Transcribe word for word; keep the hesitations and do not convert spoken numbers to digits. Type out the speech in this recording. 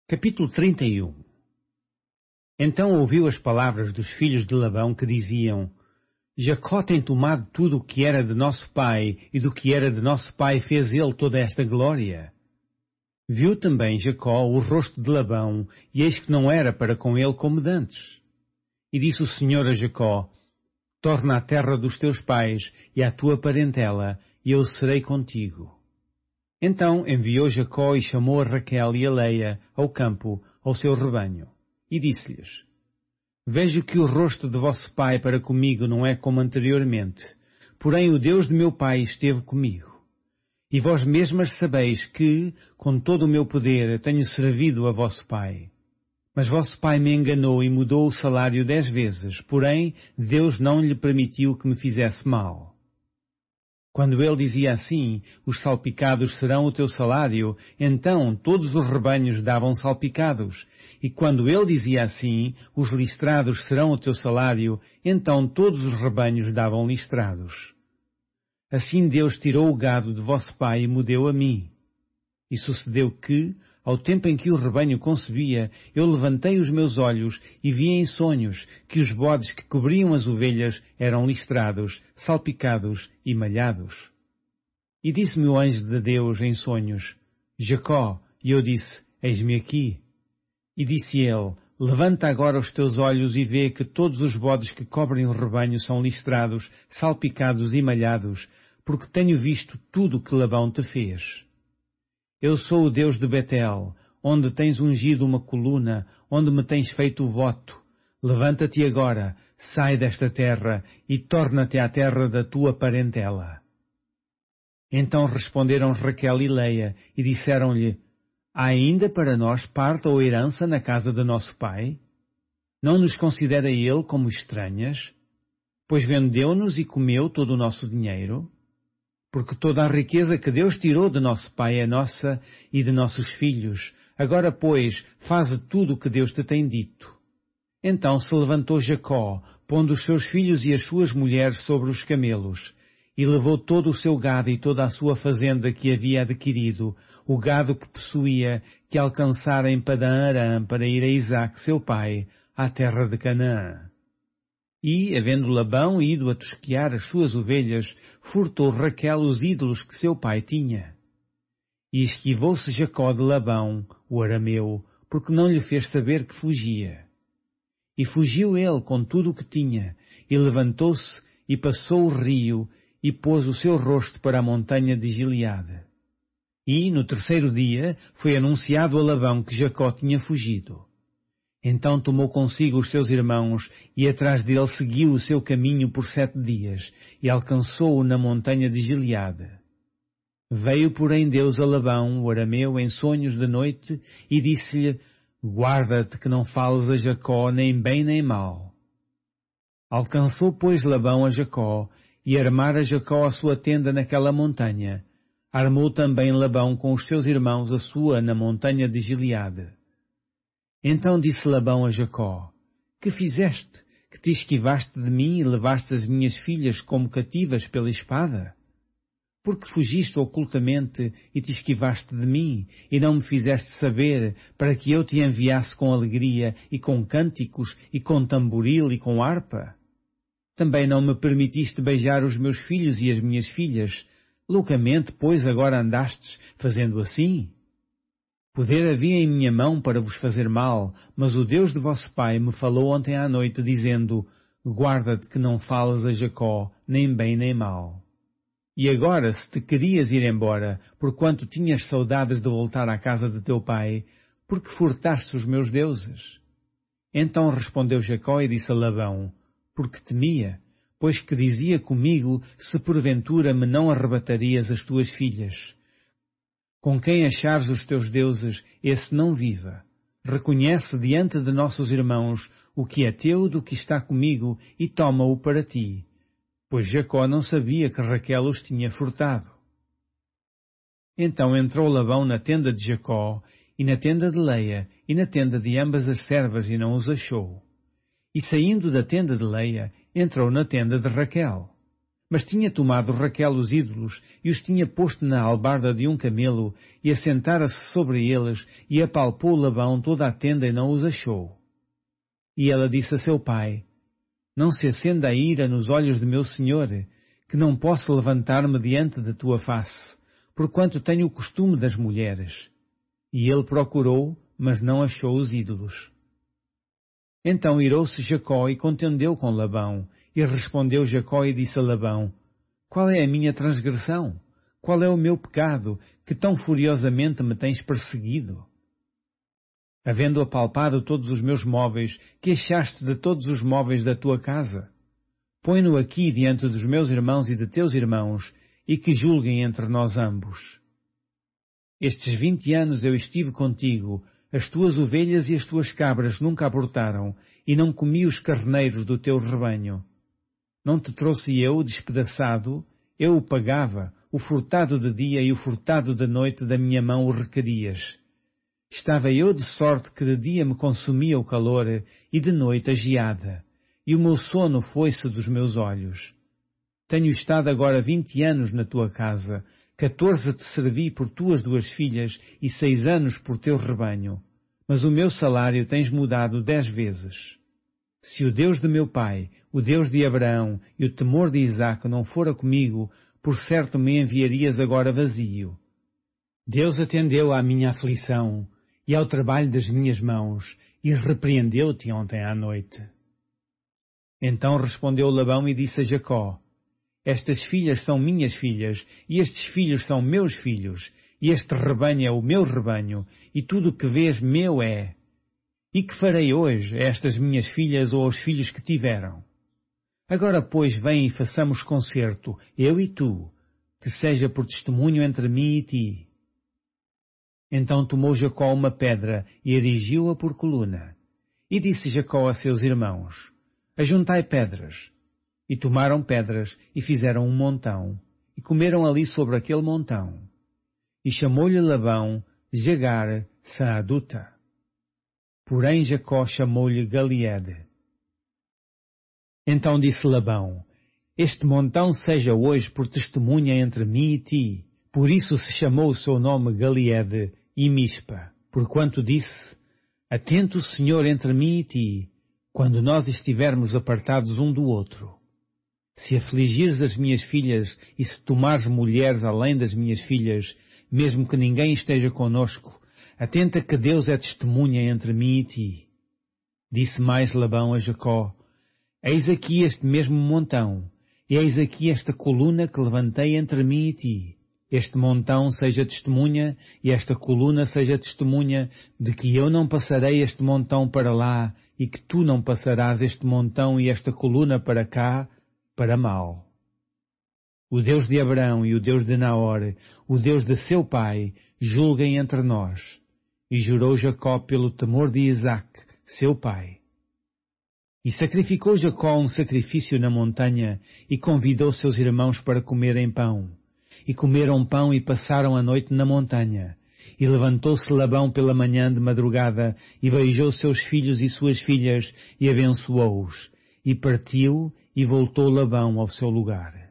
Capítulo trinta e um. Então ouviu as palavras dos filhos de Labão que diziam: Jacó tem tomado tudo o que era de nosso pai, e do que era de nosso pai fez ele toda esta glória. Viu também Jacó o rosto de Labão, e eis que não era para com ele como dantes. E disse o Senhor a Jacó: Torna à terra dos teus pais e à tua parentela, e eu serei contigo. Então enviou Jacó e chamou a Raquel e a Leia ao campo, ao seu rebanho, e disse-lhes: Vejo que o rosto de vosso pai para comigo não é como anteriormente, porém o Deus de meu pai esteve comigo. E vós mesmas sabeis que, com todo o meu poder, tenho servido a vosso pai. Mas vosso pai me enganou e mudou o salário dez vezes, porém Deus não lhe permitiu que me fizesse mal. Quando ele dizia assim, os salpicados serão o teu salário, então todos os rebanhos davam salpicados. E quando ele dizia assim, os listrados serão o teu salário, então todos os rebanhos davam listrados. Assim Deus tirou o gado de vosso pai e me deu a mim. E sucedeu que, ao tempo em que o rebanho concebia, eu levantei os meus olhos e vi em sonhos que os bodes que cobriam as ovelhas eram listrados, salpicados e malhados. E disse-me o anjo de Deus em sonhos: Jacó, e eu disse: Eis-me aqui. E disse ele: Levanta agora os teus olhos e vê que todos os bodes que cobrem o rebanho são listrados, salpicados e malhados, porque tenho visto tudo o que Labão te fez. Eu sou o Deus de Betel, onde tens ungido uma coluna, onde me tens feito o voto. Levanta-te agora, sai desta terra e torna-te à terra da tua parentela. Então responderam Raquel e Leia e disseram-lhe: Há ainda para nós parte ou herança na casa de nosso pai? Não nos considera ele como estranhas? Pois vendeu-nos e comeu todo o nosso dinheiro? Porque toda a riqueza que Deus tirou de nosso pai é nossa e de nossos filhos. Agora, pois, faze tudo o que Deus te tem dito. Então se levantou Jacó, pondo os seus filhos e as suas mulheres sobre os camelos, e levou todo o seu gado e toda a sua fazenda que havia adquirido, o gado que possuía, que alcançara em Padã-Arã para ir a Isaque, seu pai, à terra de Canaã. E, havendo Labão ido a tosquear as suas ovelhas, furtou Raquel os ídolos que seu pai tinha. E esquivou-se Jacó de Labão, o arameu, porque não lhe fez saber que fugia. E fugiu ele com tudo o que tinha, e levantou-se, e passou o rio, e pôs o seu rosto para a montanha de Gileade. E, no terceiro dia, foi anunciado a Labão que Jacó tinha fugido. Então tomou consigo os seus irmãos, e atrás dele seguiu o seu caminho por sete dias, e alcançou-o na montanha de Gileade. Veio, porém, Deus a Labão, o arameu, em sonhos de noite, e disse-lhe: Guarda-te que não fales a Jacó nem bem nem mal. Alcançou, pois, Labão a Jacó, e armara Jacó a sua tenda naquela montanha. Armou também Labão com os seus irmãos a sua na montanha de Gileade. Então disse Labão a Jacó: Que fizeste, que te esquivaste de mim e levaste as minhas filhas como cativas pela espada? Porque fugiste ocultamente e te esquivaste de mim, e não me fizeste saber, para que eu te enviasse com alegria, e com cânticos, e com tamboril, e com harpa? Também não me permitiste beijar os meus filhos e as minhas filhas. Loucamente, pois, agora andastes, fazendo assim? Poder havia em minha mão para vos fazer mal, mas o Deus de vosso pai me falou ontem à noite, dizendo: Guarda-te que não fales a Jacó, nem bem nem mal. E agora, se te querias ir embora, porquanto tinhas saudades de voltar à casa de teu pai, por que furtaste os meus deuses? Então respondeu Jacó e disse a Labão: Porque temia, pois que dizia comigo, se porventura me não arrebatarias as tuas filhas. Com quem achares os teus deuses, esse não viva. Reconhece diante de nossos irmãos o que é teu do que está comigo e toma-o para ti. Pois Jacó não sabia que Raquel os tinha furtado. Então entrou Labão na tenda de Jacó, e na tenda de Leia, e na tenda de ambas as servas, e não os achou. E saindo da tenda de Leia, entrou na tenda de Raquel. Mas tinha tomado Raquel os ídolos e os tinha posto na albarda de um camelo e assentara-se sobre eles e apalpou Labão toda a tenda e não os achou. E ela disse a seu pai, não se acenda a ira nos olhos de meu senhor, que não posso levantar-me diante de tua face, porquanto tenho o costume das mulheres. E ele procurou, mas não achou os ídolos. Então irou-se Jacó e contendeu com Labão, e respondeu Jacó e disse a Labão, qual é a minha transgressão? Qual é o meu pecado, que tão furiosamente me tens perseguido? Havendo apalpado todos os meus móveis, que achaste de todos os móveis da tua casa? Põe-no aqui diante dos meus irmãos e de teus irmãos, e que julguem entre nós ambos. Estes vinte anos eu estive contigo, as tuas ovelhas e as tuas cabras nunca abortaram, e não comi os carneiros do teu rebanho. Não te trouxe eu despedaçado, eu o pagava, o furtado de dia e o furtado de noite da minha mão o requerias. Estava eu de sorte que de dia me consumia o calor e de noite a geada, e o meu sono foi-se dos meus olhos. Tenho estado agora vinte anos na tua casa, quatorze te servi por tuas duas filhas e seis anos por teu rebanho, mas o meu salário tens mudado dez vezes. Se o Deus de meu pai, o Deus de Abraão e o temor de Isaque não fora comigo, por certo me enviarias agora vazio. Deus atendeu à minha aflição e ao trabalho das minhas mãos, e repreendeu-te ontem à noite. Então respondeu Labão e disse a Jacó, estas filhas são minhas filhas, e estes filhos são meus filhos, e este rebanho é o meu rebanho, e tudo o que vês meu é. E que farei hoje a estas minhas filhas ou aos filhos que tiveram? Agora, pois, vem e façamos concerto, eu e tu, que seja por testemunho entre mim e ti. Então tomou Jacó uma pedra e erigiu-a por coluna. E disse Jacó a seus irmãos, ajuntai pedras. E tomaram pedras e fizeram um montão, e comeram ali sobre aquele montão. E chamou-lhe Labão Jegar Saaduta. Porém Jacó chamou-lhe Galiede. Então disse Labão, este montão seja hoje por testemunha entre mim e ti. Por isso se chamou o seu nome Galiede e Mispa, porquanto disse, atento o Senhor entre mim e ti, quando nós estivermos apartados um do outro. Se afligires as minhas filhas e se tomares mulheres além das minhas filhas, mesmo que ninguém esteja conosco, atenta que Deus é testemunha entre mim e ti. Disse mais Labão a Jacó, eis aqui este mesmo montão, e eis aqui esta coluna que levantei entre mim e ti. Este montão seja testemunha, e esta coluna seja testemunha, de que eu não passarei este montão para lá, e que tu não passarás este montão e esta coluna para cá, para mal. O Deus de Abraão e o Deus de Naor, o Deus de seu pai, julguem entre nós. E jurou Jacó pelo temor de Isaque, seu pai. E sacrificou Jacó um sacrifício na montanha, e convidou seus irmãos para comerem pão. E comeram pão e passaram a noite na montanha. E levantou-se Labão pela manhã de madrugada, e beijou seus filhos e suas filhas, e abençoou-os. E partiu, e voltou Labão ao seu lugar.